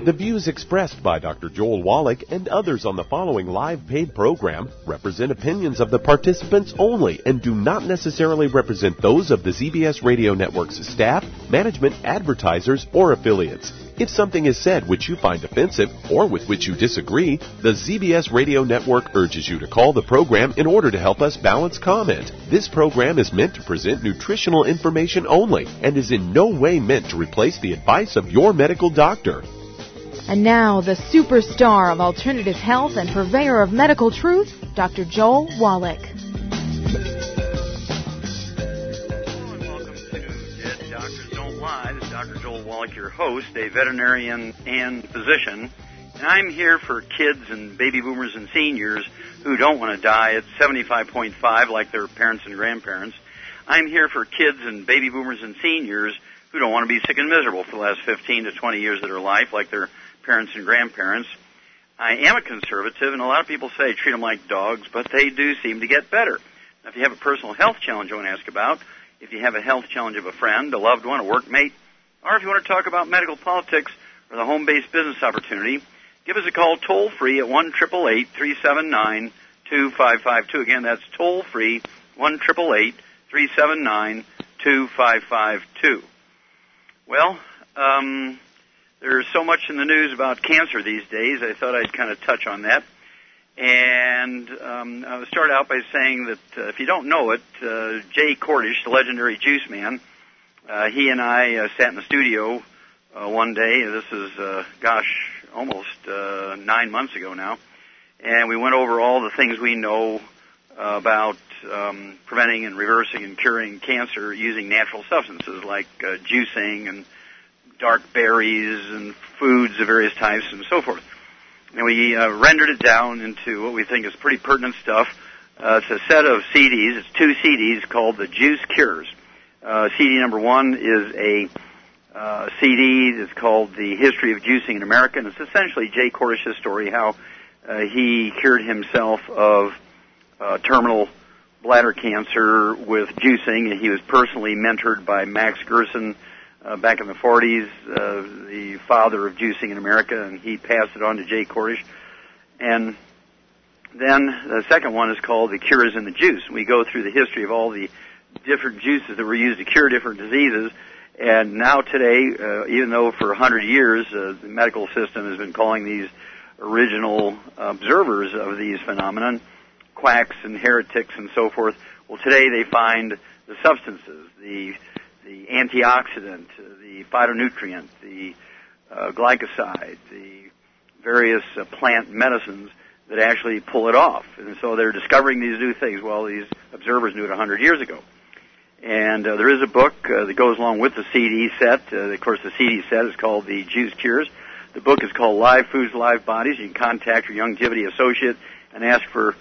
The views expressed by Dr. Joel Wallach and others on the following live paid program represent opinions of the participants only and do not necessarily represent those of the ZBS Radio Network's staff, management, advertisers, or affiliates. If something is said which you find offensive or with which you disagree, the ZBS Radio Network urges you to call the program in order to help us balance comment. This program is meant to present nutritional information only and is in no way meant to replace the advice of your medical doctor. And now, the superstar of alternative health and purveyor of medical truth, Dr. Joel Wallach. This is Dr. Joel Wallach, your host, a veterinarian and physician. And I'm here for kids and baby boomers and seniors who don't want to die at 75.5 like their parents and grandparents. I'm here for kids and baby boomers and seniors who don't want to be sick and miserable for the last 15 to 20 years of their life like their parents and grandparents. I am a conservative, and a lot of people say treat them like dogs, but they do seem to get better. Now, if you have a personal health challenge you want to ask about, if you have a health challenge of a friend, a loved one, a workmate, or if you want to talk about medical politics or the home-based business opportunity, give us a call toll-free at 1-888-379-2552. Again, that's toll-free, 1-888-379-2552. Well, there's so much in the news about cancer these days, I thought I'd kind of touch on that. And I'll start out by saying that if you don't know it, Jay Cordish, the legendary juice man, he and I sat in the studio one day. This is, almost 9 months ago now. And we went over all the things we know about preventing and reversing and curing cancer using natural substances like juicing and dark berries and foods of various types and so forth. And we rendered it down into what we think is pretty pertinent stuff. It's a set of CDs. It's 2 CDs called The Juice Cures. CD number 1 is a CD that's called The History of Juicing in America, and it's essentially Jay Cordish's story, how he cured himself of terminal bladder cancer with juicing, and he was personally mentored by Max Gerson back in the 40s, the father of juicing in America, and he passed it on to Jay Cordish. And then the second one is called The Cures in the Juice. We go through the history of all the different juices that were used to cure different diseases. And now today, even though for 100 years the medical system has been calling these original observers of these phenomena quacks and heretics and so forth, well, today they find the substances, the antioxidant, the phytonutrient, the glycoside, the various plant medicines that actually pull it off. And so they're discovering these new things. Well, these observers knew it 100 years ago. And there is a book that goes along with the CD set. Of course, the CD set is called The Juice Cures. The book is called Live Foods, Live Bodies. You can contact your Youngevity associate and ask for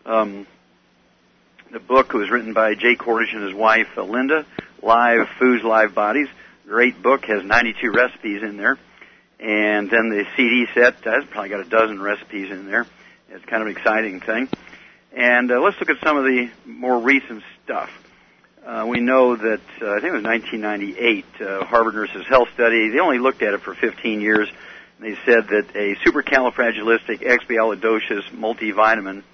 the book. It was written by Jay Cordish and his wife, Linda. Live Foods, Live Bodies. Great book, has 92 recipes in there. And then the CD set has probably got a dozen recipes in there. It's kind of an exciting thing. And let's look at some of the more recent stuff. We know that, I think it was 1998, Harvard Nurses Health Study, they only looked at it for 15 years. And they said that a supercalifragilisticexpialidocious multivitamin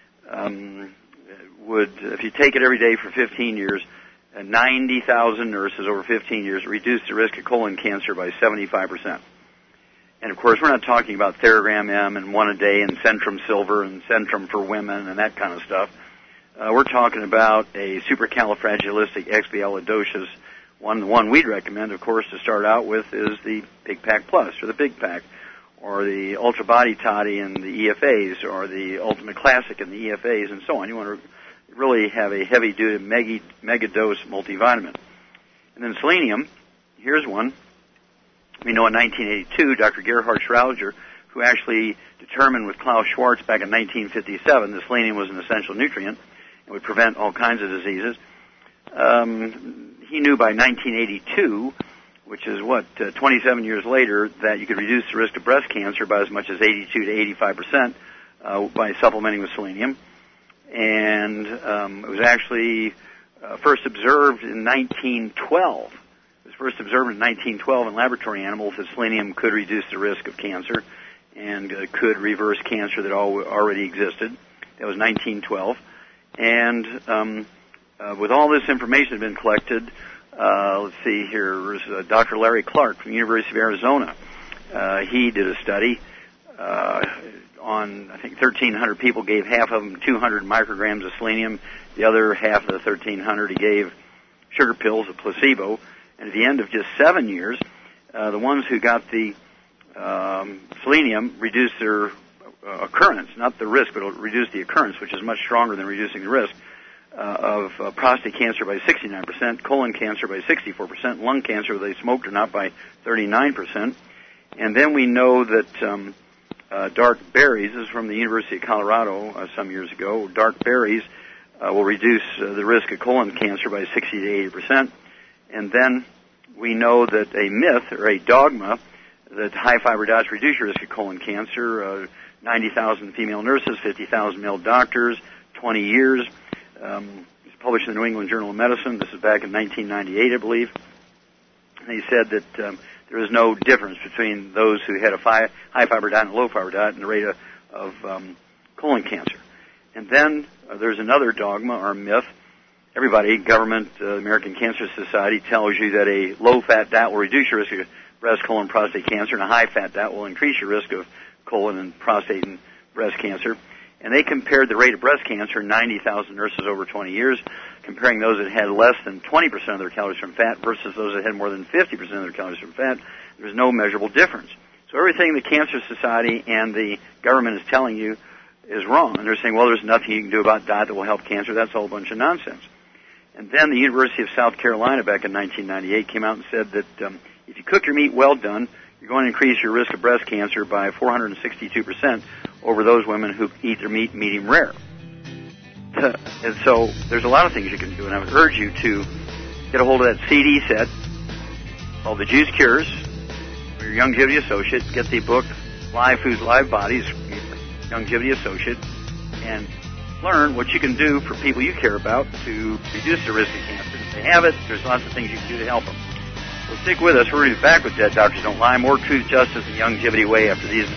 would, if you take it every day for 15 years, 90,000 nurses over 15 years reduced the risk of colon cancer by 75%. And, of course, we're not talking about Theragram M and one a day and Centrum Silver and Centrum for Women and that kind of stuff. We're talking about a supercalifragilisticexpialidocious one. The one we'd recommend, of course, to start out with is the Big Pack Plus or the Big Pack or the Ultra Body Toddy and the EFAs or the Ultimate Classic and the EFAs and so on. You want to really have a heavy-duty mega-dose multivitamin. And then selenium, here's one. We know in 1982, Dr. Gerhard Schraudinger, who actually determined with Klaus Schwartz back in 1957 that selenium was an essential nutrient and would prevent all kinds of diseases. He knew by 1982, which is 27 years later, that you could reduce the risk of breast cancer by as much as 82 to 85% by supplementing with selenium. And it was actually first observed in 1912. It was first observed in 1912 in laboratory animals that selenium could reduce the risk of cancer and could reverse cancer that already existed. That was 1912. And with all this information that had been collected, let's see here, there's Dr. Larry Clark from the University of Arizona. He did a study on, I think, 1,300 people, gave half of them 200 micrograms of selenium. The other half of the 1,300 he gave sugar pills, a placebo. And at the end of just 7 years, the ones who got the selenium reduced their occurrence, not the risk, but reduced the occurrence, which is much stronger than reducing the risk, of prostate cancer by 69%, colon cancer by 64%, lung cancer, whether they smoked or not, by 39%. And then we know that dark berries, this is from the University of Colorado some years ago, dark berries will reduce the risk of colon cancer by 60 to 80%. And then we know that a myth or a dogma that high-fiber diets reduce your risk of colon cancer, 90,000 female nurses, 50,000 male doctors, 20 years. It's published in the New England Journal of Medicine. This is back in 1998, I believe. And he said that there is no difference between those who had a high-fiber diet and a low-fiber diet in the rate of colon cancer. And then there's another dogma or myth. Everybody, government, American Cancer Society, tells you that a low-fat diet will reduce your risk of breast, colon, prostate cancer, and a high-fat diet will increase your risk of colon and prostate and breast cancer. And they compared the rate of breast cancer in 90,000 nurses over 20 years, comparing those that had less than 20% of their calories from fat versus those that had more than 50% of their calories from fat. There's no measurable difference. So everything the Cancer Society and the government is telling you is wrong. And they're saying, well, there's nothing you can do about diet that will help cancer. That's all a bunch of nonsense. And then the University of South Carolina back in 1998 came out and said that if you cook your meat well done, you're going to increase your risk of breast cancer by 462% over those women who eat their meat medium rare. And so there's a lot of things you can do, and I would urge you to get a hold of that CD set called The Juice Cures for your Youngevity Associate. Get the book Live Foods, Live Bodies, Youngevity Associate, and learn what you can do for people you care about to reduce the risk of cancer. If they have it, there's lots of things you can do to help them. So stick with us. We're going to be back with Dead Doctors Don't Lie. More Truth, Justice, and Youngevity Way after these.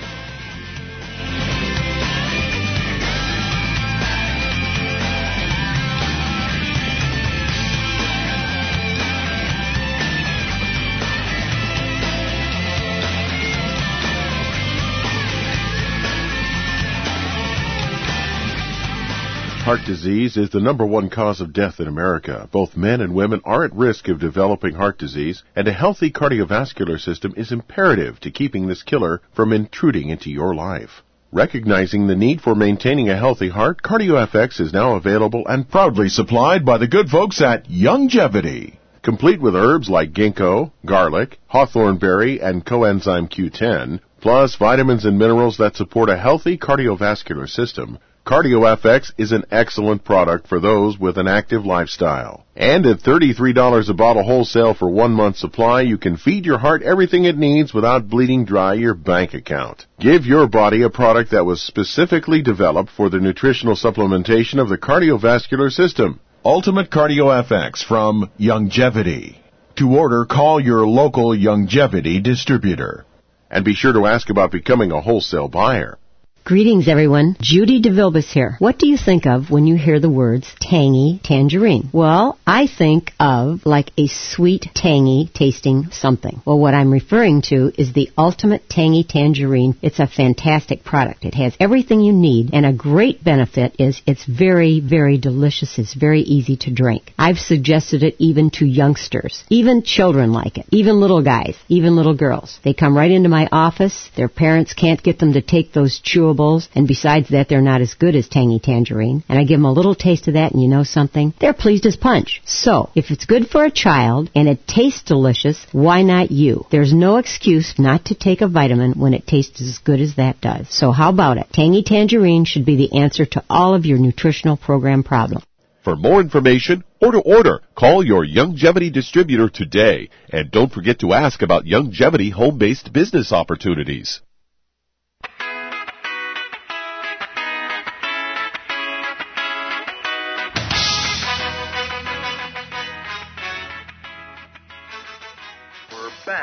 Heart disease is the number one cause of death in America. Both men and women are at risk of developing heart disease, and a healthy cardiovascular system is imperative to keeping this killer from intruding into your life. Recognizing the need for maintaining a healthy heart, CardioFX is now available and proudly supplied by the good folks at Youngevity. Complete with herbs like ginkgo, garlic, hawthorn berry, and coenzyme Q10, plus vitamins and minerals that support a healthy cardiovascular system, CardioFX is an excellent product for those with an active lifestyle. And at $33 a bottle wholesale for 1 month supply, you can feed your heart everything it needs without bleeding dry your bank account. Give your body a product that was specifically developed for the nutritional supplementation of the cardiovascular system. Ultimate CardioFX from Youngevity. To order, call your local Youngevity distributor. And be sure to ask about becoming a wholesale buyer. Greetings, everyone. Judy DeVilbus here. What do you think of when you hear the words tangy tangerine? Well, I think of like a sweet, tangy tasting something. Well, what I'm referring to is the Ultimate Tangy Tangerine. It's a fantastic product. It has everything you need, and a great benefit is it's very, very delicious. It's very easy to drink. I've suggested it even to youngsters. Even children like it. Even little guys. Even little girls. They come right into my office. Their parents can't get them to take those chewables, and besides that, they're not as good as Tangy Tangerine. And I give them a little taste of that, and you know something? They're pleased as punch. So, if it's good for a child and it tastes delicious, why not you? There's no excuse not to take a vitamin when it tastes as good as that does. So how about it? Tangy Tangerine should be the answer to all of your nutritional program problems. For more information or to order, call your Youngevity distributor today. And don't forget to ask about Youngevity home-based business opportunities.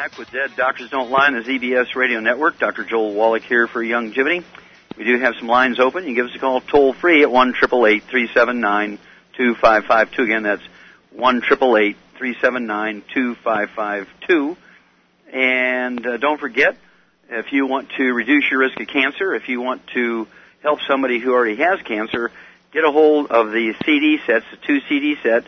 back with Dead Doctors Don't Lie on the ZBS Radio Network. Dr. Joel Wallach here for Youngevity. We do have some lines open. You can give us a call toll-free at 1-888-379-2552. Again, that's 1-888-379-2552. And don't forget, if you want to reduce your risk of cancer, if you want to help somebody who already has cancer, get a hold of the CD sets, the 2 CD set,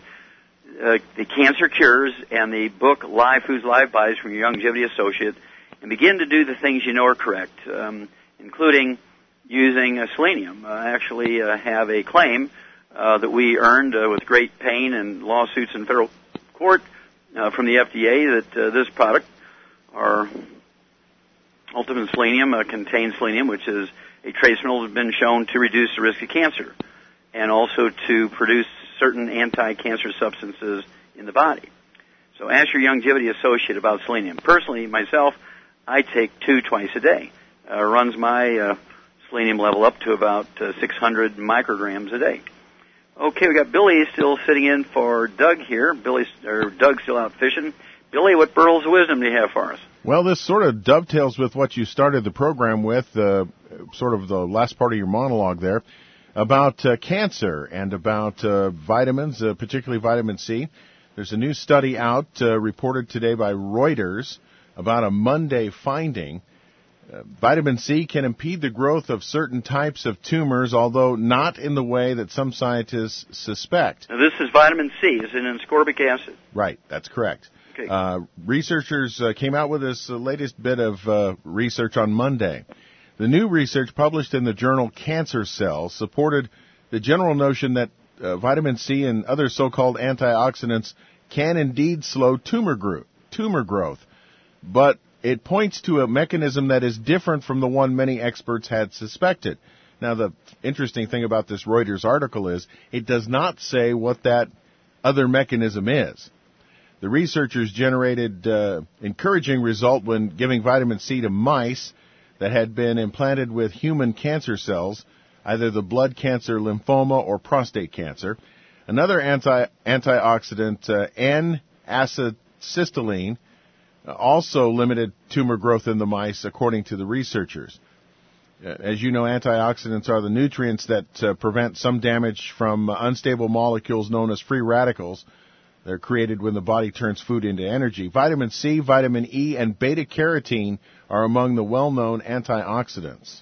the Cancer Cures, and the book Live Foods, Live Bodies from your Youngevity associate, and begin to do the things you know are correct, including using selenium. I actually have a claim that we earned with great pain and lawsuits in federal court from the FDA that this product, our Ultimate Selenium, contains selenium, which is a trace mineral that has been shown to reduce the risk of cancer and also to produce certain anti-cancer substances in the body. So ask your Youngevity associate about selenium. Personally, myself, I take 2 twice a day. Runs my selenium level up to about 600 micrograms a day. Okay, we got Billy still sitting in for Doug here. Doug's still out fishing. Billy, what pearls of wisdom do you have for us? Well, this sort of dovetails with what you started the program with, sort of the last part of your monologue there, about cancer and about vitamins, particularly vitamin C. There's a new study out reported today by Reuters about a Monday finding. Vitamin C can impede the growth of certain types of tumors, although not in the way that some scientists suspect. Now, this is vitamin C. Is it in ascorbic acid? Right, that's correct. Okay. Researchers came out with this latest bit of research on Monday. The new research published in the journal Cancer Cells supported the general notion that vitamin C and other so-called antioxidants can indeed slow tumor growth, but it points to a mechanism that is different from the one many experts had suspected. Now, the interesting thing about this Reuters article is it does not say what that other mechanism is. The researchers generated encouraging result when giving vitamin C to mice that had been implanted with human cancer cells, either the blood cancer, lymphoma, or prostate cancer. Another antioxidant, N-acetylcysteine, also limited tumor growth in the mice, according to the researchers. As you know, antioxidants are the nutrients that prevent some damage from unstable molecules known as free radicals. They're created when the body turns food into energy. Vitamin C, vitamin E, and beta-carotene are among the well-known antioxidants.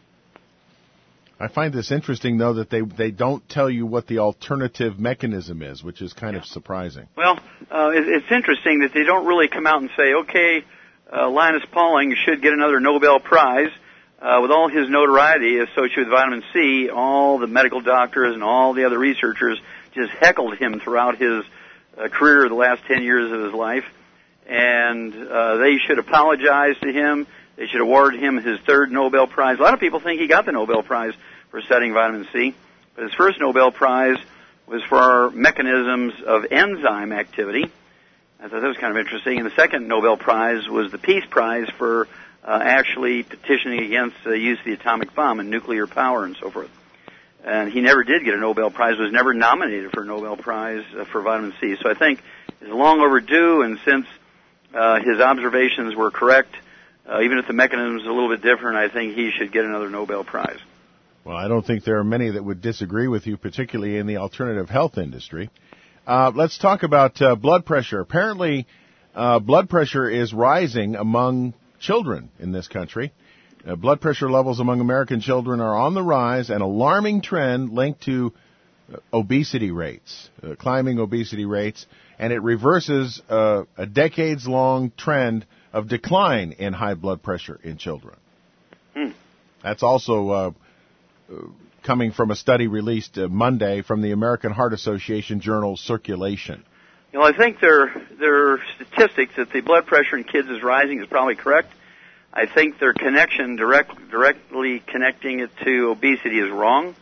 I find this interesting, though, that they don't tell you what the alternative mechanism is, which is kind of surprising. Well, it's interesting that they don't really come out and say, okay, Linus Pauling should get another Nobel Prize. With all his notoriety associated with vitamin C, all the medical doctors and all the other researchers just heckled him throughout his career, the last 10 years of his life, and they should apologize to him. They should award him his 3rd Nobel Prize. A lot of people think he got the Nobel Prize for studying vitamin C, but his first Nobel Prize was for mechanisms of enzyme activity. I thought that was kind of interesting. And the second Nobel Prize was the Peace Prize for actually petitioning against the use of the atomic bomb and nuclear power and so forth. And he never did get a Nobel Prize, was never nominated for a Nobel Prize for vitamin C. So I think it's long overdue, and since his observations were correct, even if the mechanism is a little bit different, I think he should get another Nobel Prize. Well, I don't think there are many that would disagree with you, particularly in the alternative health industry. Let's talk about blood pressure. Apparently, blood pressure is rising among children in this country. Blood pressure levels among American children are on the rise, an alarming trend linked to obesity rates, climbing obesity rates, and it reverses a decades-long trend of decline in high blood pressure in children. That's also coming from a study released Monday from the American Heart Association journal Circulation. You know, I think their statistics that the blood pressure in kids is rising is probably correct. I think their connection, directly connecting it to obesity, is wrong.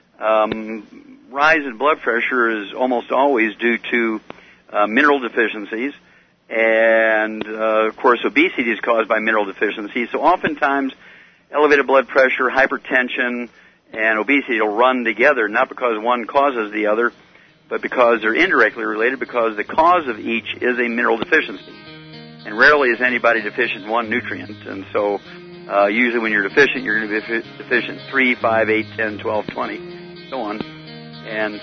Rise in blood pressure is almost always due to mineral deficiencies, and of course obesity is caused by mineral deficiencies. So oftentimes elevated blood pressure, hypertension, and obesity will run together, not because one causes the other, but because they're indirectly related, because the cause of each is a mineral deficiency. and rarely is anybody deficient in one nutrient. And so usually when you're deficient, you're going to be deficient 3, 5, 8, 10, 12, 20, so on. And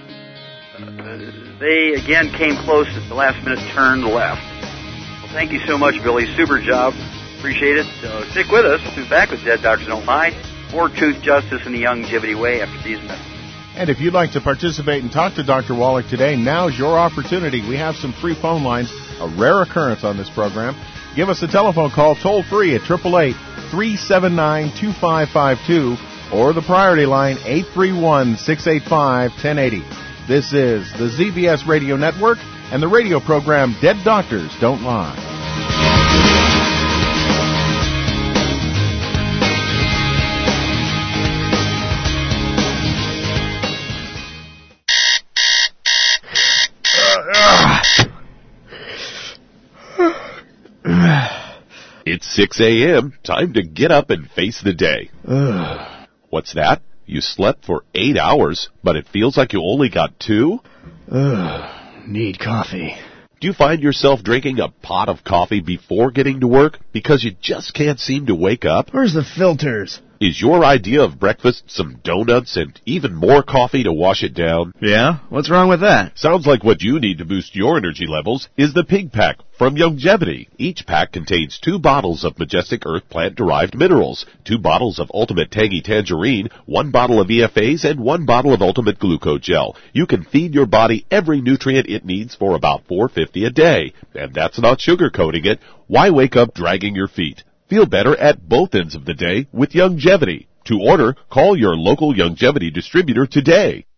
they, again, came close at the last minute, turned left. Well, thank you so much, Billy. Super job. Appreciate it. Stick with us. We'll be back with Dead Doctors Don't Lie. More truth, justice, and the longevity way after these messages. And if you'd like to participate and talk to Dr. Wallach today, now's your opportunity. We have some free phone lines, a rare occurrence on this program. Give us a telephone call toll-free at 888-379-2552 or the priority line 831-685-1080. This is the ZBS Radio Network and the radio program Dead Doctors Don't Lie. It's 6 a.m. Time to get up and face the day. What's that? You slept for 8 hours, but it feels like you only got 2? Need coffee. Do you find yourself drinking a pot of coffee before getting to work because you just can't seem to wake up? Where's the filters? Is your idea of breakfast some donuts and even more coffee to wash it down? Yeah? What's wrong with that? Sounds like what you need to boost your energy levels is the Pig Pack from Longevity. Each pack contains 2 bottles of Majestic Earth plant-derived minerals, 2 bottles of Ultimate Tangy Tangerine, 1 bottle of EFAs, and 1 bottle of Ultimate Glucose Gel. You can feed your body every nutrient it needs for about $4.50 a day. And that's not sugarcoating it. Why wake up dragging your feet? Feel better at both ends of the day with Longevity. To order, call your local Longevity distributor today.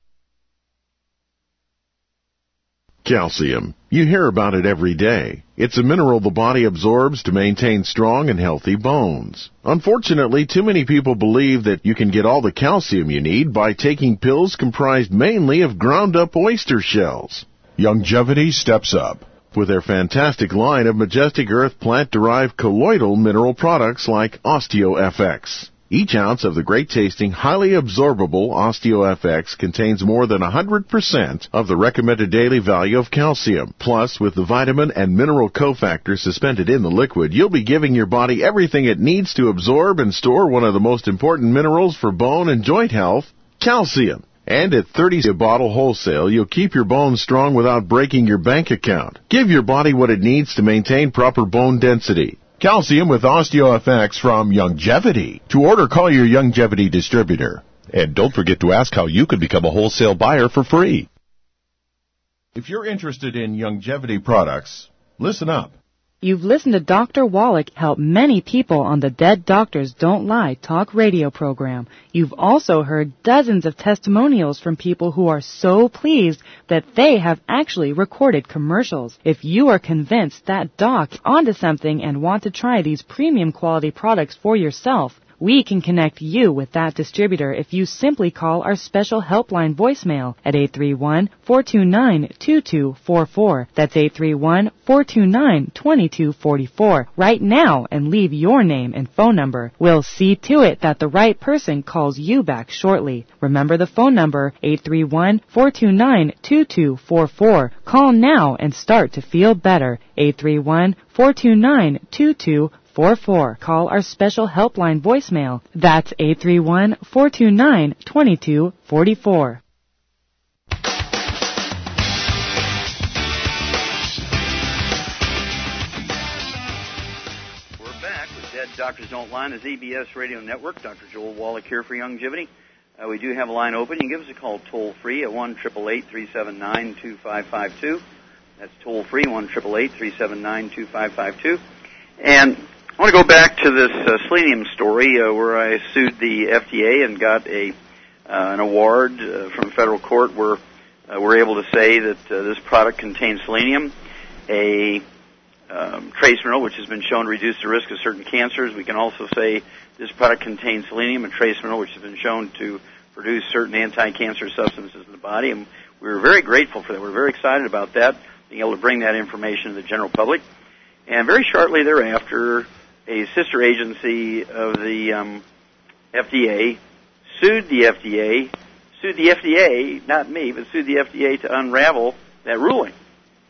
Calcium. You hear about it every day. It's a mineral the body absorbs to maintain strong and healthy bones. Unfortunately, too many people believe that you can get all the calcium you need by taking pills comprised mainly of ground-up oyster shells. Longevity steps up with their fantastic line of Majestic Earth plant-derived colloidal mineral products like OsteoFX. Each ounce of the great-tasting, highly absorbable OsteoFX contains more than 100% of the recommended daily value of calcium. Plus, with the vitamin and mineral cofactors suspended in the liquid, you'll be giving your body everything it needs to absorb and store one of the most important minerals for bone and joint health, calcium. And at $30 a bottle wholesale, you'll keep your bones strong without breaking your bank account. Give your body what it needs to maintain proper bone density. Calcium with OsteoFX from Longevity. To order, call your Longevity distributor. And don't forget to ask how you can become a wholesale buyer for free. If you're interested in Longevity products, listen up. You've listened to Dr. Wallach help many people on the Dead Doctors Don't Lie talk radio program. You've also heard dozens of testimonials from people who are so pleased that they have actually recorded commercials. If you are convinced that Doc's onto something and want to try these premium quality products for yourself, we can connect you with that distributor if you simply call our special helpline voicemail at 831-429-2244. That's 831-429-2244 right now and leave your name and phone number. We'll see to it that the right person calls you back shortly. Remember the phone number, 831-429-2244. Call now and start to feel better. 831-429-2244. Call our special helpline voicemail. That's 831-429-2244. We're back with Dead Doctors Don't Lie on the ZBS Radio Network. Dr. Joel Wallach here for Longevity. We do have a line open. You can give us a call toll-free at 1-888-379-2552. That's toll-free, 1-888-379-2552. And I want to go back to this selenium story where I sued the FDA and got an award from federal court where we're able to say that this product contains selenium, a trace mineral which has been shown to reduce the risk of certain cancers. We can also say this product contains selenium, a trace mineral which has been shown to produce certain anti-cancer substances in the body. And we were very grateful for that. We're very excited about that, being able to bring that information to the general public. And very shortly thereafter, a sister agency of the FDA sued the FDA, not me, but sued the FDA to unravel that ruling.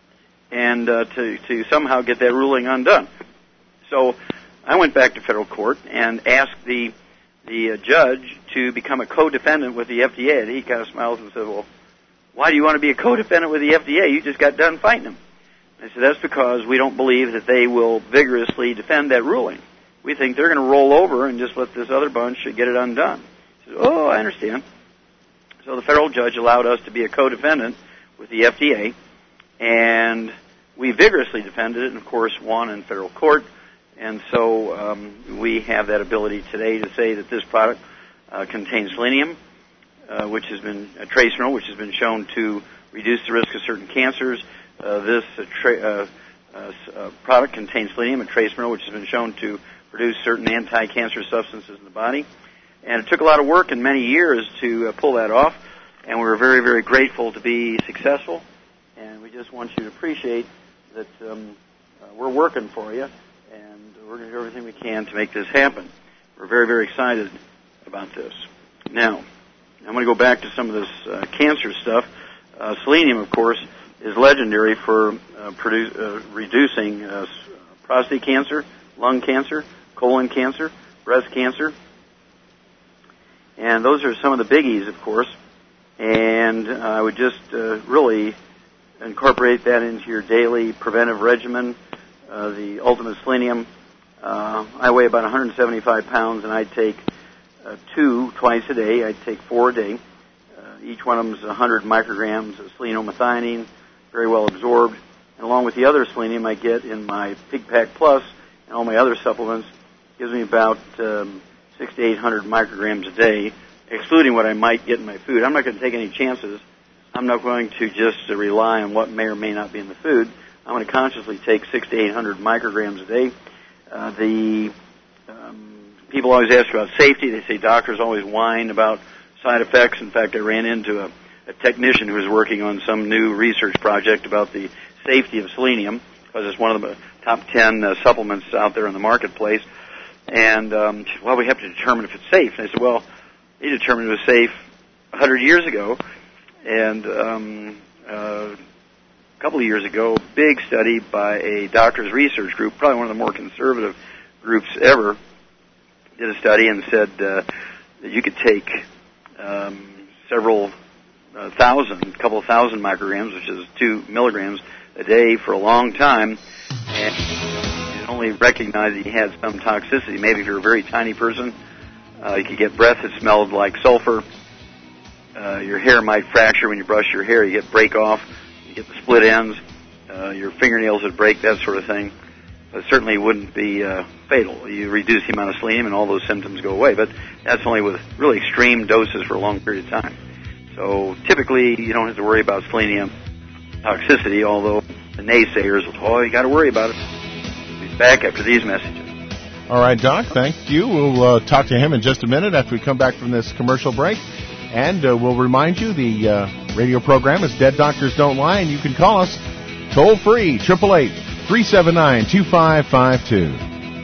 and to somehow get that ruling undone. So I went back to federal court and asked the judge to become a co-defendant with the FDA. And he kind of smiles and said, well, why do you want to be a co-defendant with the FDA? You just got done fighting them. I said, that's because we don't believe that they will vigorously defend that ruling. We think they're going to roll over and just let this other bunch get it undone. He said, oh, I understand. So the federal judge allowed us to be a co-defendant with the FDA, and we vigorously defended it and, of course, won in federal court. And so we have that ability today to say that this product contains selenium, which has been a trace mineral, which has been shown to reduce the risk of certain cancers. This product contains selenium, a trace mineral, which has been shown to produce certain anti-cancer substances in the body. And it took a lot of work and many years to pull that off, and we were very, very grateful to be successful. And we just want you to appreciate that we're working for you, and we're going to do everything we can to make this happen. We're very, very excited about this. Now, I'm going to go back to some of this cancer stuff. Selenium, of course, is legendary for reducing prostate cancer, lung cancer, colon cancer, breast cancer. And those are some of the biggies, of course. And I would just really incorporate that into your daily preventive regimen. The Ultimate Selenium, I weigh about 175 pounds, and I take 2 twice a day. I take 4 a day. Each one of them is 100 micrograms of selenomethionine, very well absorbed. And along with the other selenium I get in my Pig Pack Plus and all my other supplements, gives me about 600 to 800 micrograms a day, excluding what I might get in my food. I'm not going to take any chances. I'm not going to just rely on what may or may not be in the food. I'm going to consciously take 600 to 800 micrograms a day. People always ask about safety. They say doctors always whine about side effects. In fact, I ran into a technician who was working on some new research project about the safety of selenium, because it's one of the top 10 supplements out there in the marketplace. And, well, we have to determine if it's safe. And I said, well, they determined it was safe 100 years ago. And a couple of years ago, a big study by a doctor's research group, probably one of the more conservative groups ever, did a study and said that you could take several thousand, a couple of thousand micrograms, which is 2 milligrams a day for a long time, and you only recognize that you had some toxicity. Maybe if you're a very tiny person, you could get breath that smelled like sulfur. Your hair might fracture when you brush your hair. You get break off. You get the split ends. Your fingernails would break, that sort of thing. But it certainly wouldn't be fatal. You reduce the amount of selenium and all those symptoms go away. But that's only with really extreme doses for a long period of time. So typically you don't have to worry about selenium toxicity, although the naysayers will, oh, you got to worry about it. We'll be back after these messages. All right, Doc, thank you. We'll talk to him in just a minute after we come back from this commercial break. And we'll remind you the radio program is Dead Doctors Don't Lie, and you can call us toll-free, 888-379-2552.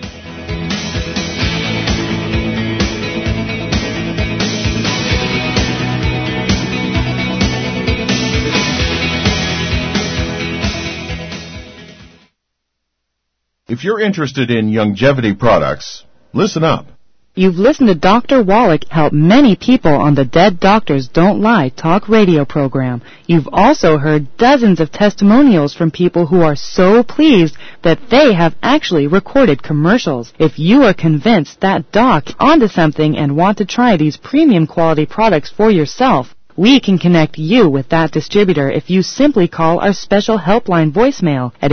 If you're interested in longevity products, listen up. You've listened to Dr. Wallach help many people on the Dead Doctors Don't Lie talk radio program. You've also heard dozens of testimonials from people who are so pleased that they have actually recorded commercials. If you are convinced that doc onto something and want to try these premium quality products for yourself, we can connect you with that distributor if you simply call our special helpline voicemail at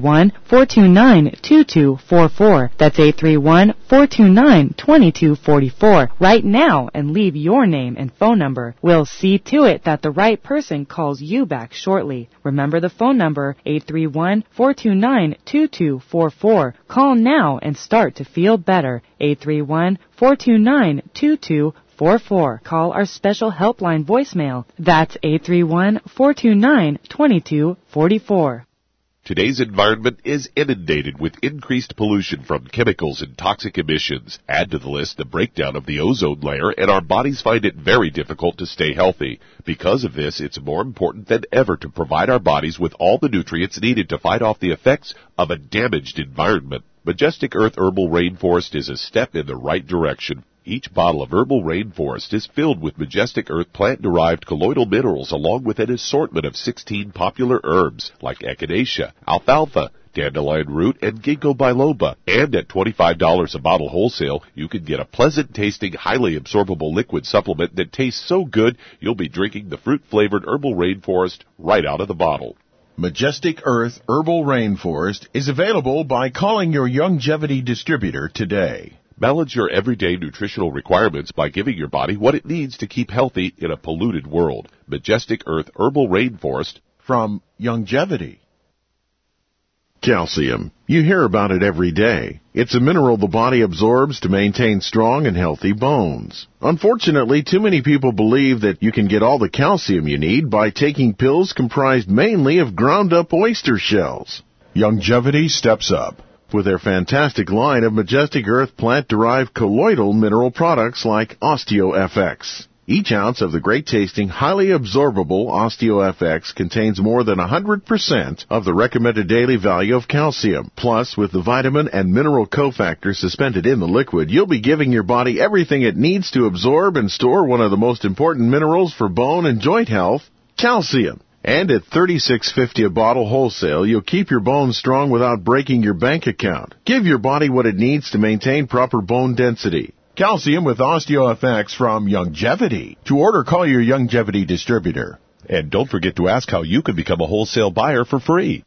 831-429-2244. That's 831-429-2244 right now and leave your name and phone number. We'll see to it that the right person calls you back shortly. Remember the phone number, 831-429-2244. Call now and start to feel better. 831-429-2244. Call our special helpline voicemail. That's 831-429-2244. Today's environment is inundated with increased pollution from chemicals and toxic emissions. Add to the list the breakdown of the ozone layer, and our bodies find it very difficult to stay healthy. Because of this, it's more important than ever to provide our bodies with all the nutrients needed to fight off the effects of a damaged environment. Majestic Earth Herbal Rainforest is a step in the right direction. Each bottle of Herbal Rainforest is filled with Majestic Earth plant-derived colloidal minerals along with an assortment of 16 popular herbs like echinacea, alfalfa, dandelion root, and ginkgo biloba. And at $25 a bottle wholesale, you can get a pleasant-tasting, highly absorbable liquid supplement that tastes so good you'll be drinking the fruit-flavored Herbal Rainforest right out of the bottle. Majestic Earth Herbal Rainforest is available by calling your Youngevity distributor today. Balance your everyday nutritional requirements by giving your body what it needs to keep healthy in a polluted world. Majestic Earth Herbal Rainforest from Youngevity. Calcium. You hear about it every day. It's a mineral the body absorbs to maintain strong and healthy bones. Unfortunately, too many people believe that you can get all the calcium you need by taking pills comprised mainly of ground-up oyster shells. Youngevity steps up with their fantastic line of Majestic Earth plant-derived colloidal mineral products like OsteoFX. Each ounce of the great-tasting, highly absorbable OsteoFX contains more than 100% of the recommended daily value of calcium. Plus, with the vitamin and mineral cofactors suspended in the liquid, you'll be giving your body everything it needs to absorb and store one of the most important minerals for bone and joint health, calcium. And at $36.50 a bottle wholesale, you'll keep your bones strong without breaking your bank account. Give your body what it needs to maintain proper bone density. Calcium with OsteoFX from Youngevity. To order, call your Youngevity distributor. And don't forget to ask how you can become a wholesale buyer for free.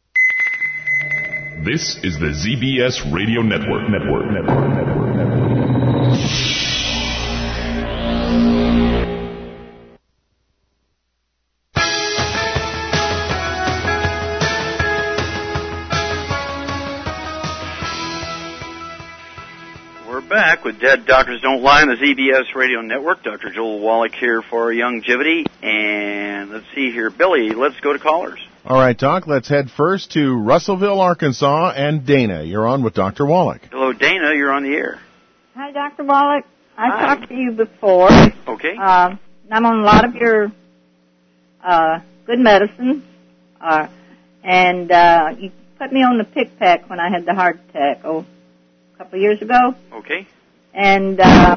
This is the ZBS Radio Network. Back with Dead Doctors Don't Lie on the ZBS Radio Network. Dr. Joel Wallach here for Youngevity. And let's see here. Billy, let's go to callers. All right, Doc, let's head first to Russellville, Arkansas. And Dana, you're on with Dr. Wallach. Hello, Dana. You're on the air. Hi, Dr. Wallach. I've talked to you before. Okay. I'm on a lot of your good medicine. And you put me on the pick pack when I had the heart attack. A couple of years ago. Okay. And I'm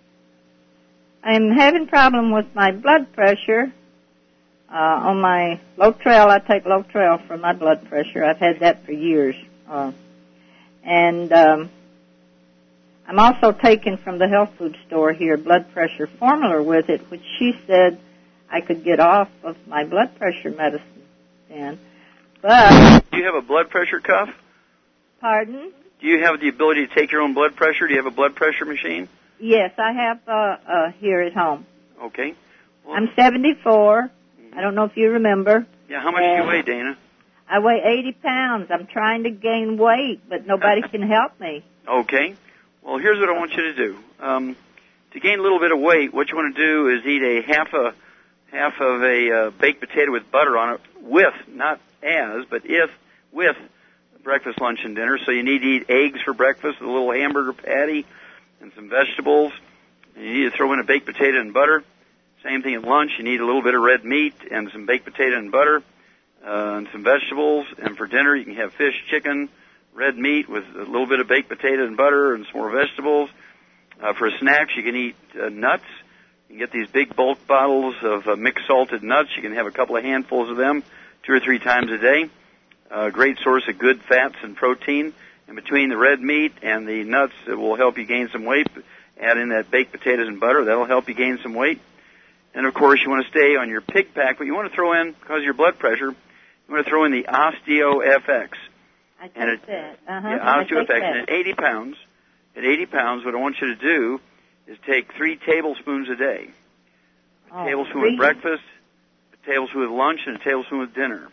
having problem with my blood pressure. On my Lotrel, I take Lotrel for my blood pressure. I've had that for years. And I'm also taking from the health food store here blood pressure formula with it, which she said I could get off of my blood pressure medicine then. But do you have a blood pressure cuff? Pardon? Do you have the ability to take your own blood pressure? Do you have a blood pressure machine? Yes, I have here at home. Okay. Well, I'm 74. I don't know if you remember. Yeah, how much do you weigh, Dana? I weigh 80 pounds. I'm trying to gain weight, but nobody can help me. Okay. Well, here's what I want you to do. To gain a little bit of weight, what you want to do is eat a half of a baked potato with butter on it with, not as, but with breakfast, lunch, and dinner. So you need to eat eggs for breakfast, a little hamburger patty, and some vegetables. And you need to throw in a baked potato and butter. Same thing at lunch. You need a little bit of red meat and some baked potato and butter and some vegetables. And for dinner, you can have fish, chicken, red meat with a little bit of baked potato and butter and some more vegetables. For snacks, you can eat nuts. You can get these big bulk bottles of mixed salted nuts. You can have a couple of handfuls of them 2 or 3 times a day. A great source of good fats and protein. And between the red meat and the nuts, it will help you gain some weight. Add in that baked potatoes and butter. That'll help you gain some weight. And, of course, you want to stay on your pig pack, but you want to throw in, because of your blood pressure, you want to throw in the OsteoFX. I take that. Yeah, OsteoFX. And at 80 pounds, what I want you to do is take 3 tablespoons a day. A tablespoon with breakfast, a tablespoon with lunch, and a tablespoon with dinner.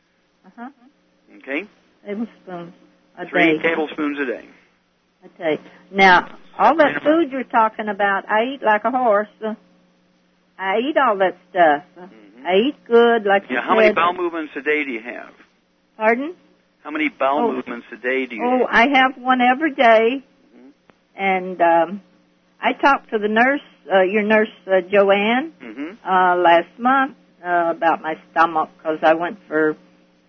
Okay? Tablespoons a day. 3 tablespoons a day. Okay. Now, all that food you're talking about, I eat like a horse. I eat all that stuff. I eat good, like you said. How many bowel movements a day do you have? Pardon? How many bowel movements a day do you have? I have one every day. And I talked to the nurse, your nurse, Joanne, last month about my stomach because I went for,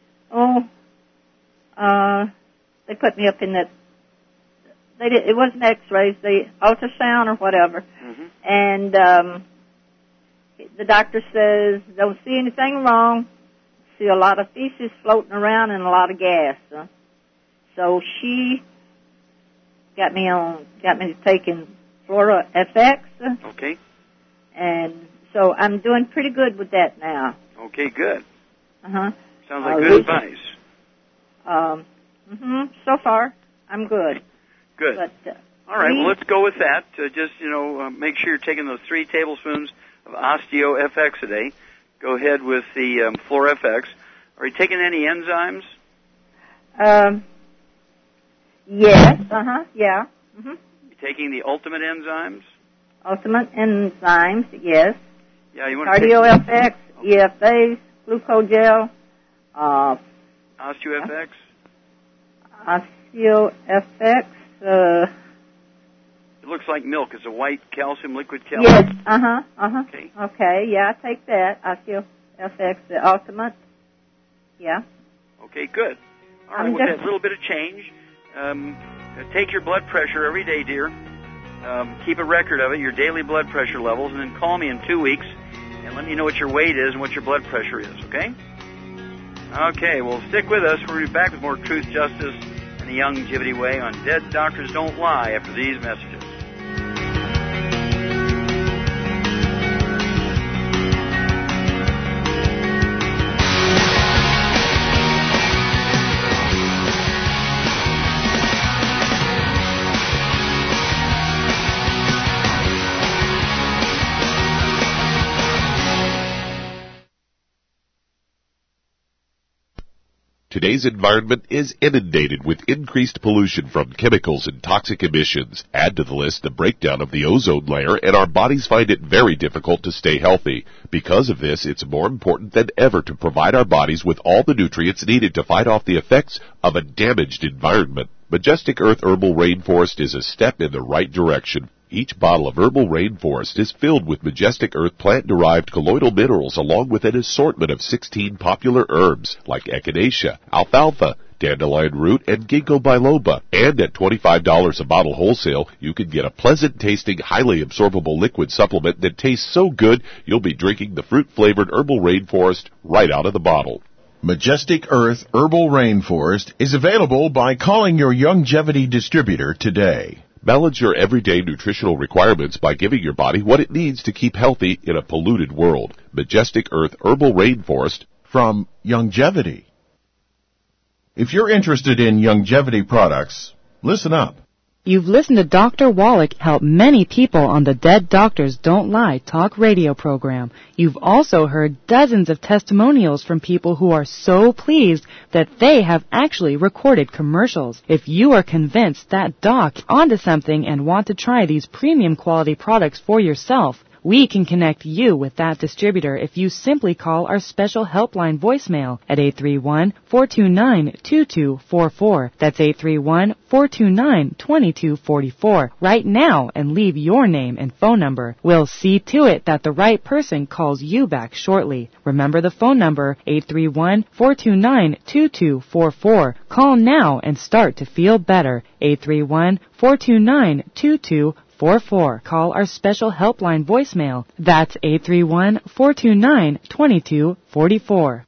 they put me up in that, it wasn't x-rays, the ultrasound or whatever. And the doctor says, don't see anything wrong, see a lot of feces floating around and a lot of gas. So she got me taking Flora FX. Okay. And so I'm doing pretty good with that now. Okay, good. Sounds like good advice. So far, I'm good. Good. But, all right, well, let's go with that. Just, make sure you're taking those 3 tablespoons of Osteo FX a day. Go ahead with the Flora FX. Are you taking any enzymes? Yes, yeah. You taking the Ultimate Enzymes? Ultimate Enzymes, yes. Yeah, you want Cardio FX, EFAs, Glucogel, Osteo FX? Osteo FX, it looks like milk. It's a white calcium, liquid calcium. Yes, Okay, yeah, I take that. Osteo FX, the Ultimate. Yeah. Okay, good. All right, with that little bit of change, take your blood pressure every day, dear. Keep a record of it, your daily blood pressure levels, and then call me in 2 weeks and let me know what your weight is and what your blood pressure is, okay? Okay, well, stick with us. We'll be back with more Truth, Justice, and the Youngevity Way on Dead Doctors Don't Lie after these messages. Today's environment is inundated with increased pollution from chemicals and toxic emissions. Add to the list the breakdown of the ozone layer, and our bodies find it very difficult to stay healthy. Because of this, it's more important than ever to provide our bodies with all the nutrients needed to fight off the effects of a damaged environment. Majestic Earth Herbal Rainforest is a step in the right direction. Each bottle of Herbal Rainforest is filled with Majestic Earth plant-derived colloidal minerals along with an assortment of 16 popular herbs like echinacea, alfalfa, dandelion root, and ginkgo biloba. And at $25 a bottle wholesale, you can get a pleasant-tasting, highly absorbable liquid supplement that tastes so good you'll be drinking the fruit-flavored Herbal Rainforest right out of the bottle. Majestic Earth Herbal Rainforest is available by calling your Youngevity distributor today. Balance your everyday nutritional requirements by giving your body what it needs to keep healthy in a polluted world. Majestic Earth Herbal Rainforest from Youngevity. If you're interested in Youngevity products, listen up. You've listened to Dr. Wallach help many people on the Dead Doctors Don't Lie talk radio program. You've also heard dozens of testimonials from people who are so pleased that they have actually recorded commercials. If you are convinced that doc onto something and want to try these premium quality products for yourself, we can connect you with that distributor if you simply call our special helpline voicemail at 831-429-2244. That's 831-429-2244 right now and leave your name and phone number. We'll see to it that the right person calls you back shortly. Remember the phone number, 831-429-2244. Call now and start to feel better. 831-429-2244. Call our special helpline voicemail. That's 831-429-2244.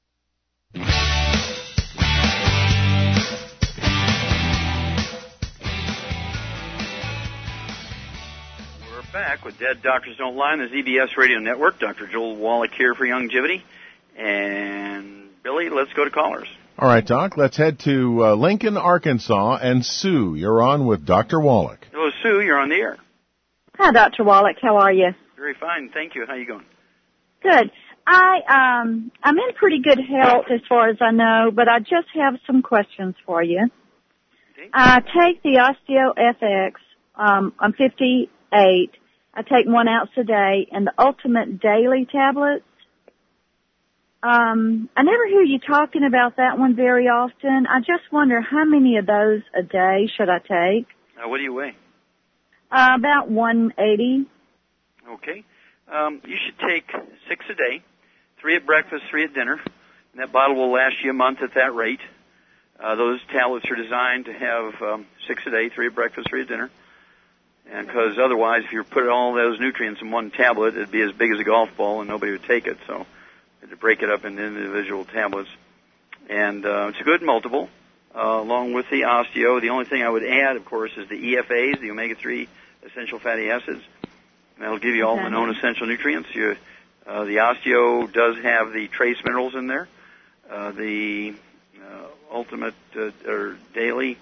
We're back with Dead Doctors Don't Lie on the ZBS Radio Network. Dr. Joel Wallach here for Youngevity. And, Billy, let's go to callers. All right, Doc, let's head to Lincoln, Arkansas. And Sue, you're on with Dr. Wallach. Hello, Sue. You're on the air. Hi, Dr. Wallach. How are you? Very fine. Thank you. How are you going? Good. I'm in pretty good health as far as I know, but I just have some questions for you. Okay. I take the Osteo FX. I'm 58. I take 1 ounce a day, and the Ultimate Daily tablets. I never hear you talking about that one very often. I just wonder how many of those a day should I take? What do you weigh? About 180. Okay. You should take 6 a day, 3 at breakfast, 3 at dinner, and that bottle will last you a month at that rate. Those tablets are designed to have 6 a day, 3 at breakfast, 3 at dinner. And because otherwise, if you put all those nutrients in one tablet, it'd be as big as a golf ball and nobody would take it. So you had to break it up into individual tablets. And it's a good multiple, along with the osteo. The only thing I would add, of course, is the EFAs, the omega-3 essential fatty acids. And that'll give you all the known essential nutrients. The osteo does have the trace minerals in there. The ultimate or daily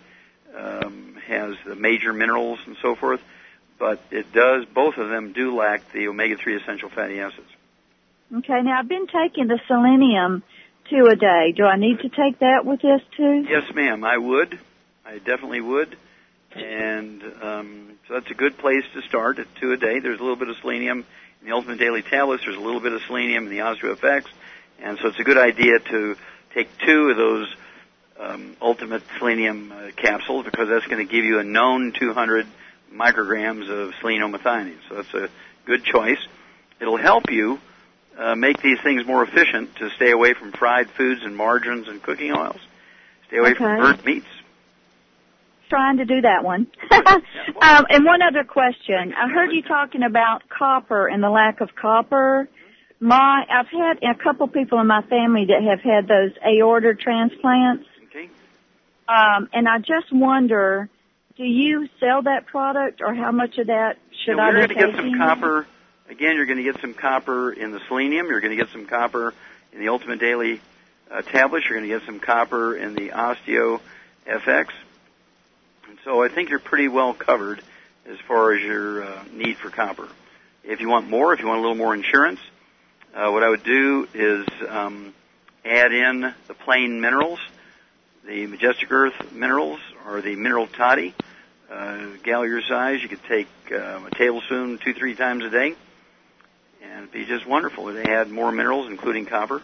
has the major minerals and so forth, but both of them do lack the omega-3 essential fatty acids. Okay, now I've been taking the selenium 2 a day. Do I need to take that with this too? Yes, ma'am, I would. I definitely would. And so that's a good place to start at 2 a day. There's a little bit of selenium in the Ultimate Daily Tablets. There's a little bit of selenium in the OsteoFX. And so it's a good idea to take 2 of those Ultimate Selenium capsules, because that's going to give you a known 200 micrograms of selenomethionine. So that's a good choice. It'll help you make these things more efficient to stay away from fried foods and margarines and cooking oils. Stay away from burnt meats. Trying to do that one. And one other question. I heard you talking about copper and the lack of copper. I've had a couple people in my family that have had those aorta transplants. Okay. And I just wonder, do you sell that product, or how much of that should I be taking? You're going to get some copper. Again, you're going to get some copper in the selenium. You're going to get some copper in the Ultimate Daily tablets. You're going to get some copper in the OsteoFX. And so I think you're pretty well covered as far as your need for copper. If you want more, if you want a little more insurance, what I would do is add in the plain minerals, the Majestic Earth minerals, or the Mineral Toddy. Gal your size, you could take a tablespoon 2-3 times a day, and it'd be just wonderful. They add more minerals, including copper.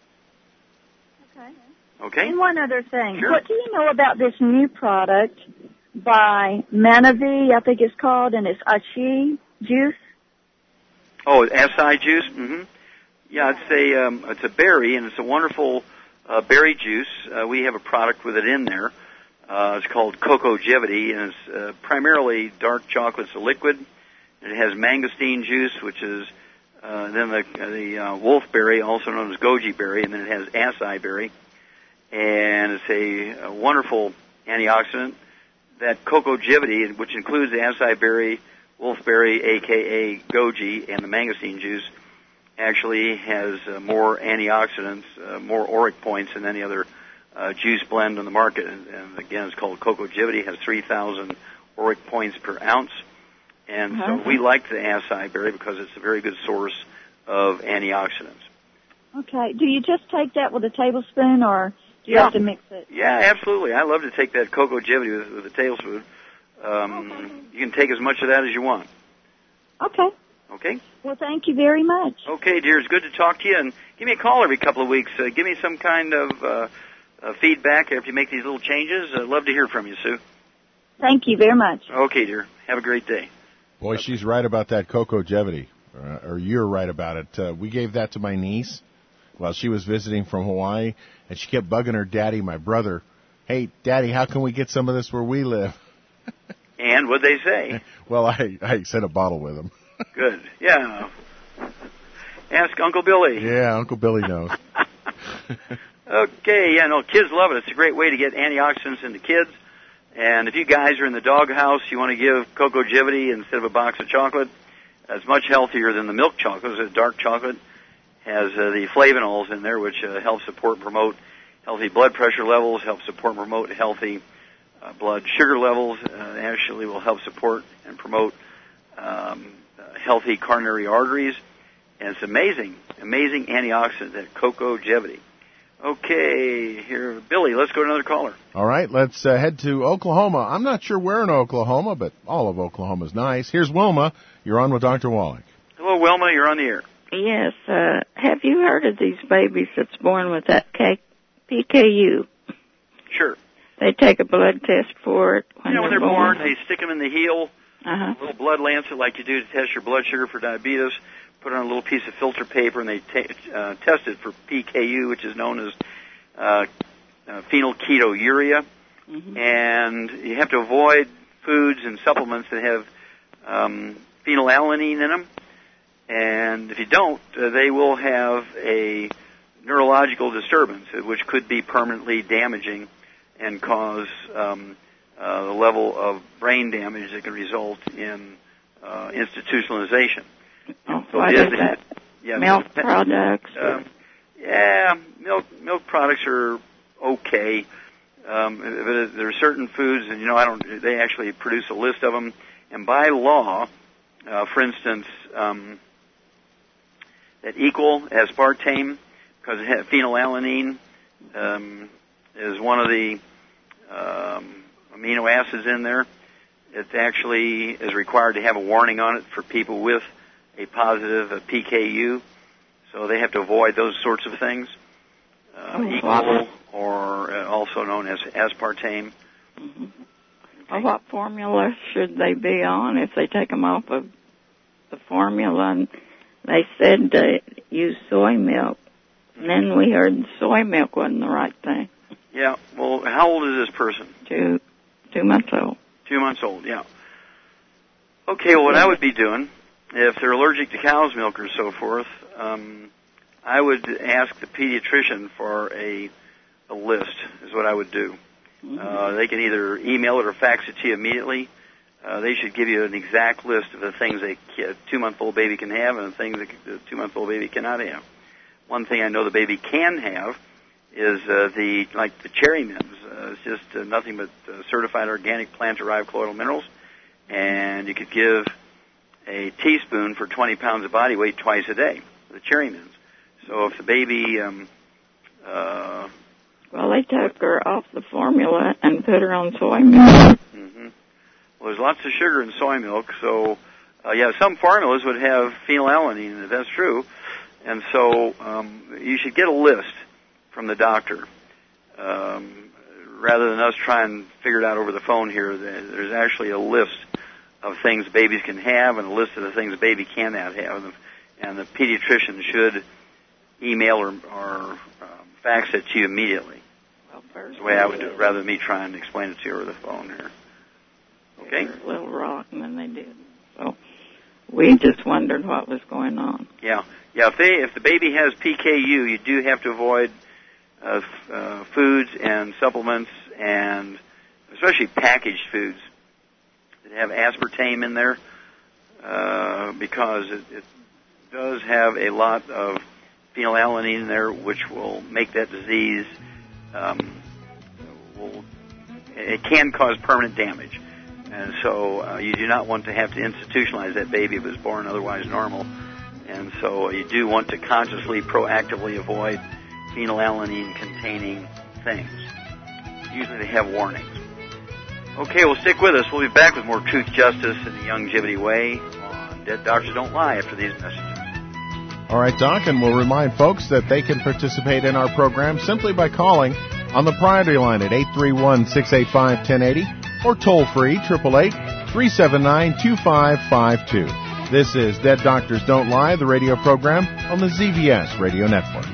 Okay. And one other thing. Sure. What do you know about this new product by Manavi, I think it's called, and it's Ashi juice? Oh, acai juice? Mm-hmm. Yeah, it's a berry, and it's a wonderful berry juice. We have a product with it in there. It's called Cocogevity, and it's primarily dark chocolate. It's a liquid. It has mangosteen juice, which is then the wolfberry, also known as goji berry, and then it has acai berry. And it's a wonderful antioxidant. That Cocogevity, which includes the acai berry, wolfberry, a.k.a. goji, and the mangosteen juice, actually has more antioxidants, more auric points than any other juice blend on the market. And again, it's called Cocogevity. It has 3,000 auric points per ounce. And so we like the acai berry because it's a very good source of antioxidants. Okay. Do you just take that with a tablespoon, or do you have to mix it? Yeah, absolutely. I love to take that Cocogevity with a tablespoon. You can take as much of that as you want. Okay. Okay? Well, thank you very much. Okay, dear. It's good to talk to you. And give me a call every couple of weeks. Give me some kind of feedback after you make these little changes. I'd love to hear from you, Sue. Thank you very much. Okay, dear. Have a great day. Boy, she's right about that Cocogevity. Or you're right about it. We gave that to my niece while she was visiting from Hawaii, and she kept bugging her daddy, my brother. Hey, Daddy, how can we get some of this where we live? And what'd they say? Well, I sent a bottle with them. Good. Yeah. Ask Uncle Billy. Yeah, Uncle Billy knows. Okay, yeah, no, kids love it. It's a great way to get antioxidants into kids. And if you guys are in the doghouse, you want to give Cocogevity instead of a box of chocolate. It's much healthier than the milk chocolate. The dark chocolate has the flavonols in there, which help support and promote healthy blood pressure levels, help support and promote healthy blood sugar levels, actually will help support and promote healthy coronary arteries. And it's amazing antioxidant, that Cocogevity. Okay, here, Billy, let's go to another caller. All right, let's head to Oklahoma. I'm not sure where in Oklahoma, but all of Oklahoma's nice. Here's Wilma. You're on with Dr. Wallach. Hello, Wilma. You're on the air. Yes. Have you heard of these babies that's born with that PKU? Sure. They take a blood test for it when when they're born. They stick them in the heel, a little blood lancet like you do to test your blood sugar for diabetes, put it on a little piece of filter paper, and they test it for PKU, which is known as phenylketonuria. And you have to avoid foods and supplements that have phenylalanine in them. And if you don't, they will have a neurological disturbance, which could be permanently damaging and cause the level of brain damage that can result in institutionalization. So what is that? Milk products? Milk products are okay. But there are certain foods, and they actually produce a list of them. And by law, for instance, that equal aspartame, because it has phenylalanine, is one of the amino acids in there. It actually is required to have a warning on it for people with a positive PKU, so they have to avoid those sorts of things. Equal, or also known as aspartame. Well, what formula should they be on if they take them off of the formula? And they said to use soy milk, and then we heard soy milk wasn't the right thing. Yeah, well, how old is this person? 2 months old. 2 months old, yeah. Okay, well, what I would be doing, if they're allergic to cow's milk or so forth, I would ask the pediatrician for a list, is what I would do. They can either email it or fax it to you immediately. They should give you an exact list of the things a 2-month-old baby can have and the things the 2-month-old baby cannot have. One thing I know the baby can have is the cherry mints. It's just nothing but certified organic plant-derived colloidal minerals, and you could give a teaspoon for 20 pounds of body weight twice a day, the cherry mints. So if the baby... well, they took her off the formula and put her on soy milk. Well, there's lots of sugar in soy milk, so, some formulas would have phenylalanine in it, that's true. And so you should get a list from the doctor. Rather than us try and figure it out over the phone here, there's actually a list of things babies can have and a list of the things a baby cannot have. And the pediatrician should email or fax it to you immediately. That's the way I would do it, rather than me trying to explain it to you over the phone here. Okay? A little rotten than they did. So we just wondered what was going on. Yeah. If the baby has PKU, you do have to avoid foods and supplements, and especially packaged foods that have aspartame in there, because it does have a lot of phenylalanine in there, which will make that disease, it can cause permanent damage. And so you do not want to have to institutionalize that baby if it was born otherwise normal. And so you do want to consciously, proactively avoid phenylalanine-containing things. Usually they have warnings. Okay, well, stick with us. We'll be back with more Truth, Justice, and the Youngevity Way on Dead Doctors Don't Lie after these messages. All right, Doc, and we'll remind folks that they can participate in our program simply by calling on the priority line at 831-685-1080 or toll-free 888-379-2552. This is Dead Doctors Don't Lie, the radio program on the ZBS Radio Network.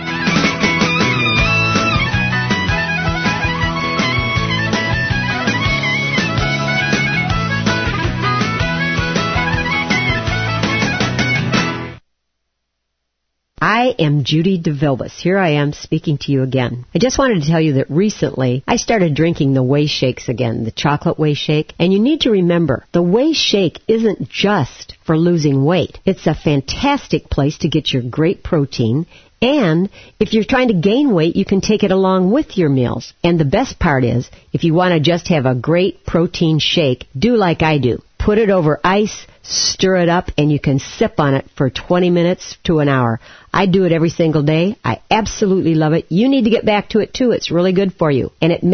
I am Judy DeVilbus. Here I am speaking to you again. I just wanted to tell you that recently I started drinking the Whey Shakes again, the chocolate Whey Shake. And you need to remember, the Whey Shake isn't just for losing weight. It's a fantastic place to get your great protein. And if you're trying to gain weight, you can take it along with your meals. And the best part is, if you want to just have a great protein shake, do like I do. Put it over ice, stir it up, and you can sip on it for 20 minutes to an hour. I do it every single day. I absolutely love it. You need to get back to it, too. It's really good for you. And it makes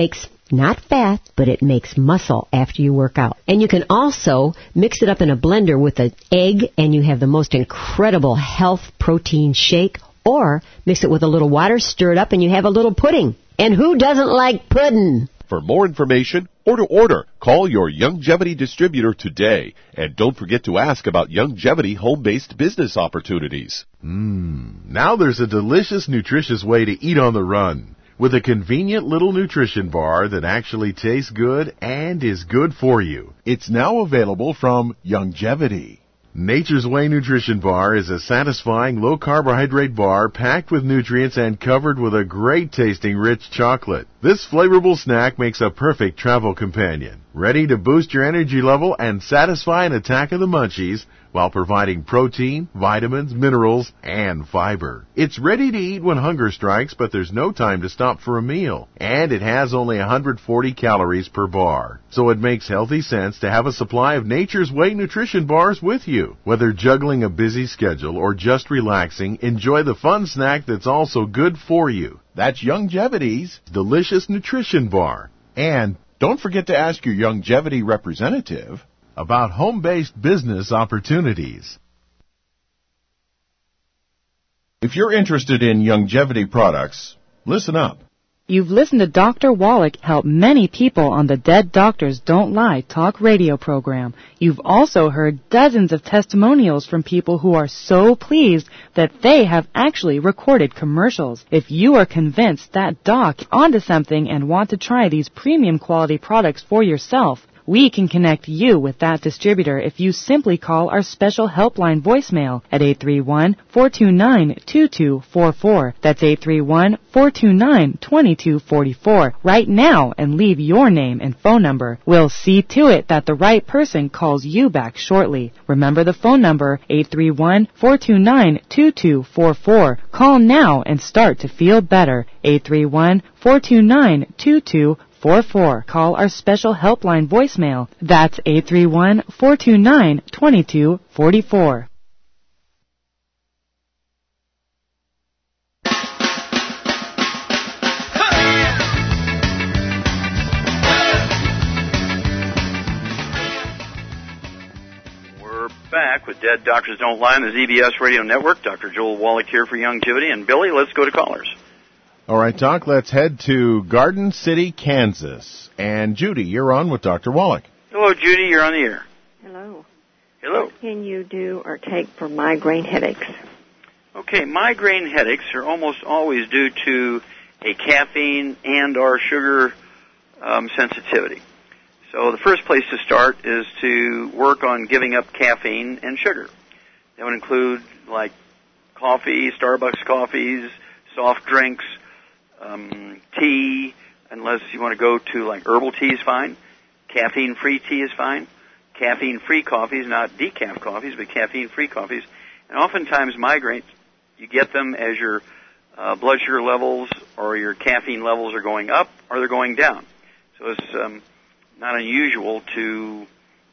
not fat, but it makes muscle after you work out. And you can also mix it up in a blender with an egg, and you have the most incredible health protein shake, or mix it with a little water, stir it up, and you have a little pudding. And who doesn't like pudding? For more information or to order, call your Youngevity distributor today. And don't forget to ask about Youngevity home-based business opportunities. Now there's a delicious, nutritious way to eat on the run, with a convenient little nutrition bar that actually tastes good and is good for you. It's now available from Youngevity. Nature's Way Nutrition Bar is a satisfying low-carbohydrate bar packed with nutrients and covered with a great-tasting rich chocolate. This flavorful snack makes a perfect travel companion, ready to boost your energy level and satisfy an attack of the munchies while providing protein, vitamins, minerals, and fiber. It's ready to eat when hunger strikes, but there's no time to stop for a meal. And it has only 140 calories per bar. So it makes healthy sense to have a supply of Nature's Way nutrition bars with you. Whether juggling a busy schedule or just relaxing, enjoy the fun snack that's also good for you. That's Youngevity's delicious nutrition bar. And don't forget to ask your Youngevity representative about home-based business opportunities. If you're interested in Youngevity products, listen up. You've listened to Dr. Wallach help many people on the Dead Doctors Don't Lie talk radio program. You've also heard dozens of testimonials from people who are so pleased that they have actually recorded commercials. If you are convinced that doc onto something and want to try these premium quality products for yourself, we can connect you with that distributor if you simply call our special helpline voicemail at 831-429-2244. That's 831-429-2244 right now and leave your name and phone number. We'll see to it that the right person calls you back shortly. Remember the phone number, 831-429-2244. Call now and start to feel better. 831-429-2244. Call our special helpline voicemail. That's 831-429-2244. We're back with Dead Doctors Don't Lie on the ZBS Radio Network. Dr. Joel Wallach here for Youngevity. And Billy, let's go to callers. All right, Doc, let's head to Garden City, Kansas. And Judy, you're on with Dr. Wallach. Hello, Judy, you're on the air. Hello. Hello. What can you do or take for migraine headaches? Okay, migraine headaches are almost always due to a caffeine and or sugar sensitivity. So the first place to start is to work on giving up caffeine and sugar. That would include like coffee, Starbucks coffees, soft drinks, tea, unless you want to go to like herbal tea is fine. Caffeine-free tea is fine. Caffeine-free coffees, not decaf coffees, but caffeine-free coffees. And oftentimes migraines, you get them as your blood sugar levels or your caffeine levels are going up or they're going down. So it's not unusual to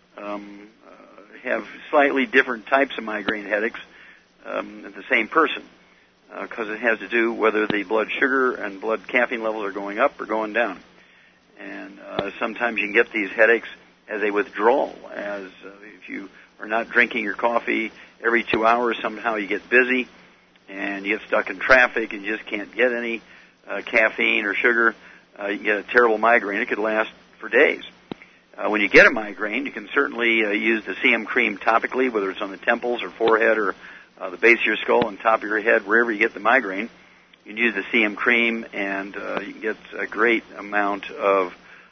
have slightly different types of migraine headaches in the same person. Because it has to do whether the blood sugar and blood caffeine levels are going up or going down. And sometimes you can get these headaches as a withdrawal, as if you are not drinking your coffee every 2 hours, somehow you get busy and you get stuck in traffic and you just can't get any caffeine or sugar. You can get a terrible migraine. It could last for days. When you get a migraine, you can certainly use the CM cream topically, whether it's on the temples or forehead or the base of your skull and top of your head, wherever you get the migraine. You can use the CM cream, and you can get a great amount of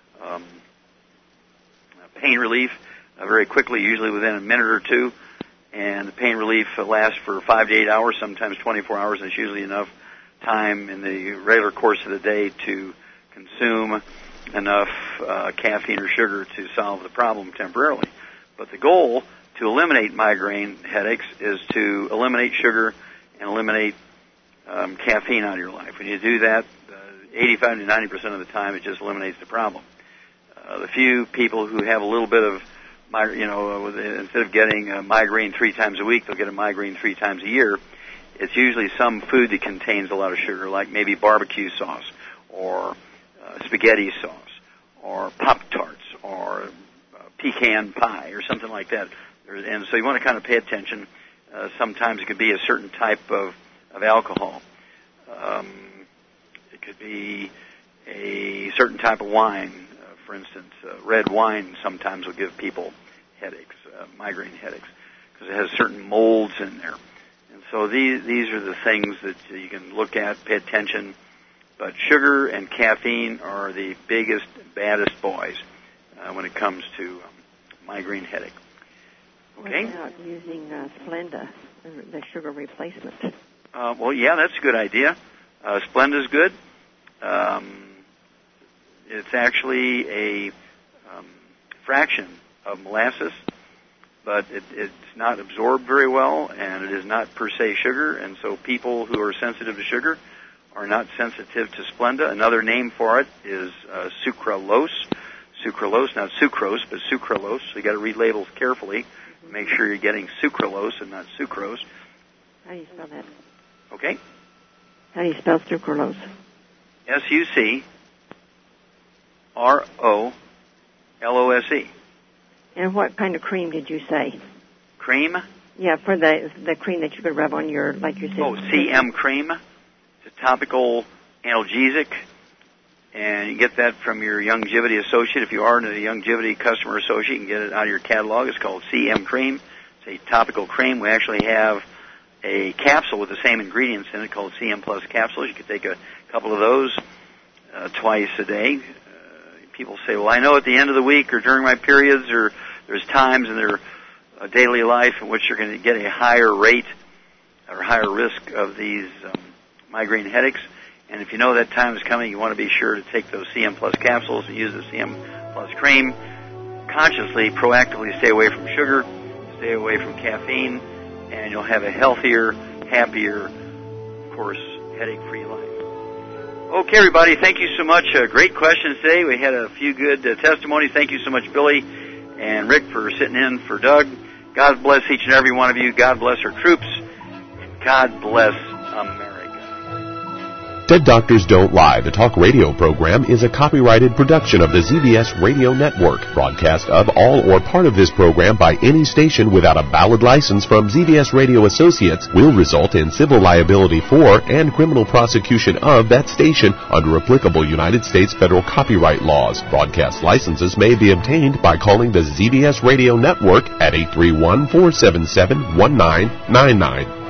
pain relief very quickly, usually within a minute or two. And the pain relief lasts for 5 to 8 hours, sometimes 24 hours, and it's usually enough time in the regular course of the day to consume enough caffeine or sugar to solve the problem temporarily. But the goal to eliminate migraine headaches is to eliminate sugar and eliminate caffeine out of your life. When you do that, 85 to 90% of the time, it just eliminates the problem. The few people who have a little bit of, instead of getting a migraine 3 times a week, they'll get a migraine 3 times a year. It's usually some food that contains a lot of sugar, like maybe barbecue sauce or spaghetti sauce or Pop-Tarts or pecan pie or something like that. And so you want to kind of pay attention. Sometimes it could be a certain type of alcohol. It could be a certain type of wine. For instance, red wine sometimes will give people headaches, migraine headaches, because it has certain molds in there. And so these are the things that you can look at, pay attention. But sugar and caffeine are the biggest, baddest boys when it comes to migraine headache. Okay? What about using Splenda, the sugar replacement? Well, yeah, that's a good idea. Splenda's good. It's actually a fraction of molasses, but it's not absorbed very well, and it is not per se sugar, and so people who are sensitive to sugar are not sensitive to Splenda. Another name for it is sucralose. Sucralose, not sucrose, but sucralose. So you got to read labels carefully. Make sure you're getting sucralose and not sucrose. How do you spell that? Okay. How do you spell sucralose? SUCROLOSE. And what kind of cream did you say? Cream? Yeah, for the cream that you could rub on your, like you said. Oh, CM cream. It's a topical analgesic, and you get that from your Youngevity associate. If you are a Youngevity customer associate, you can get it out of your catalog. It's called CM cream. It's a topical cream. We actually have a capsule with the same ingredients in it called CM Plus capsules. You could take a couple of those twice a day. People say, well, I know at the end of the week or during my periods or there's times in their daily life in which you're going to get a higher rate or higher risk of these migraine headaches. And if you know that time is coming, you want to be sure to take those CM Plus capsules and use the CM Plus cream. Consciously, proactively stay away from sugar, stay away from caffeine, and you'll have a healthier, happier, of course, headache-free life. Okay, everybody, thank you so much. Great questions today. We had a few good testimonies. Thank you so much, Billy and Rick, for sitting in for Doug. God bless each and every one of you. God bless our troops. And God bless America. Dead Doctors Don't Lie, the talk radio program, is a copyrighted production of the ZBS Radio Network. Broadcast of all or part of this program by any station without a valid license from ZBS Radio Associates will result in civil liability for and criminal prosecution of that station under applicable United States federal copyright laws. Broadcast licenses may be obtained by calling the ZBS Radio Network at 831-477-1999.